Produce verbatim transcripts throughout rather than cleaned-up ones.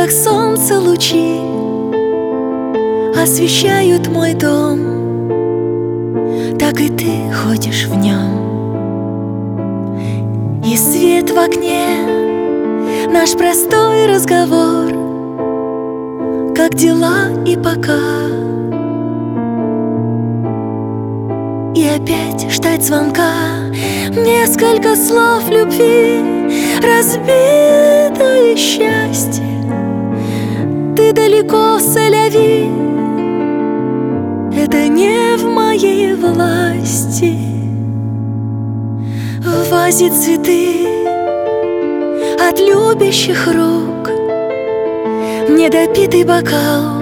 как солнце лучи освещают мой дом, так и ты ходишь в нем. И свет в окне, наш простой разговор, как дела и пока. И опять ждать звонка, несколько слов любви, разбитое счастье. Ты далеко, сэляви, это не в моей власти. В вазе цветы от любящих рук, недопитый бокал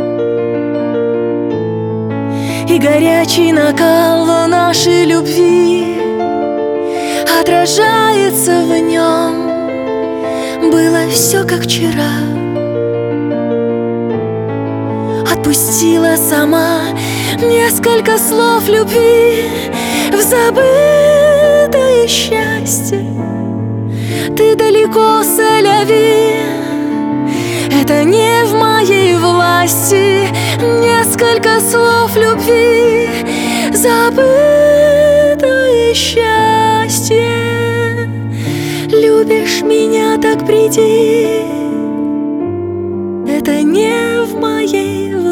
и горячий накал нашей любви отражается в нем. Было все как вчера, отпустила сама несколько слов любви в забытое счастье. Ты далеко, сэляви, это не в моей власти. Несколько слов любви, забытое счастье. Любишь меня, так приди, это не в моей власти.